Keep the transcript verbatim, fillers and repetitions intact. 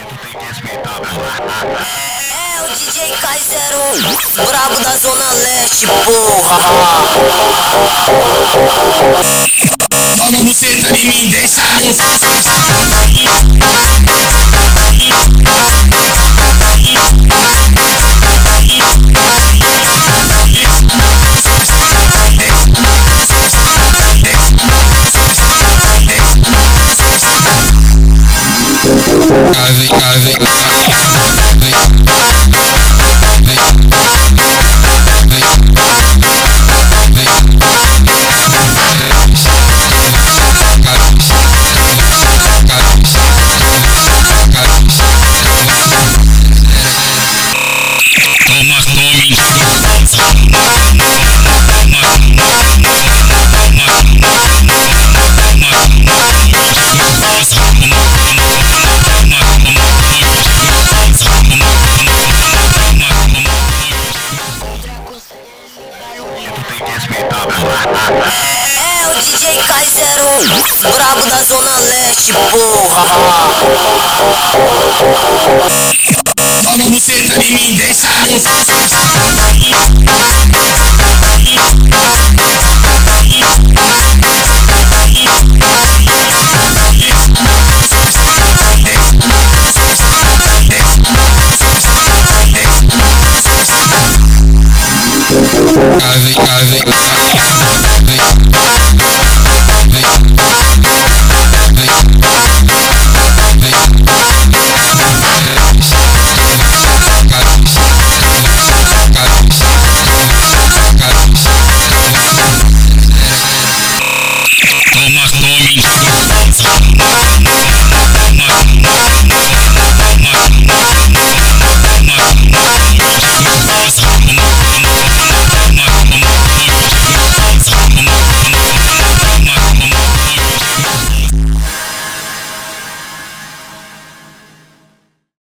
É o D J K zero, brabo da Zona Leste, porra. Toma buceta de mim, deixa. Ave, ave, toma, tome. É o D J K zero, brabo da Zona Leste, porra. Toma buceta de mim, deixa. Ave, ave,